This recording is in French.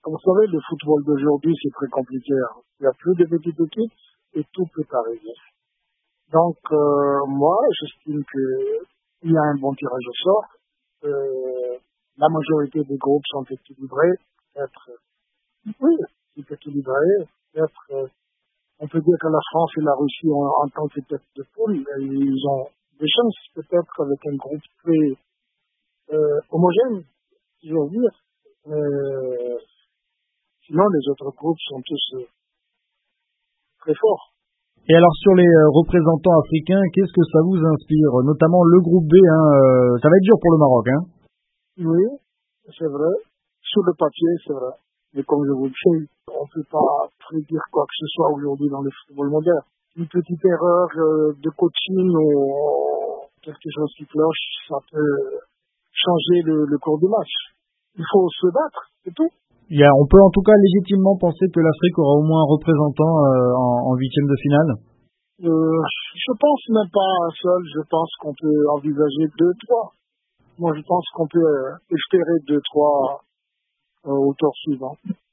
Vous savez, le football d'aujourd'hui, c'est très compliqué. Il n'y a plus de petites équipes et tout peut arriver. Donc, moi, j'estime qu'il y a un bon tirage au sort. La majorité des groupes sont équilibrés. Oui, c'est équilibré. On peut dire que la France et la Russie, en tant que tête de poule, ils ont des chances peut-être avec un groupe très homogène, si j'ose dire. Sinon, les autres groupes sont tous très forts. Et alors sur les représentants africains, qu'est-ce que ça vous inspire? Notamment le groupe B, ça va être dur pour le Maroc, hein? Oui, c'est vrai. Sur le papier, c'est vrai. Mais comme je vous le dis, on ne peut pas prédire quoi que ce soit aujourd'hui dans le football moderne. Une petite erreur de coaching ou quelque chose qui cloche, ça peut changer le cours du match. Il faut se battre, c'est tout. On peut en tout cas légitimement penser que l'Afrique aura au moins un représentant en huitième de finale. Je pense même pas un seul. Je pense qu'on peut envisager 2-3. Moi, je pense qu'on peut espérer 2-3 au tour suivant.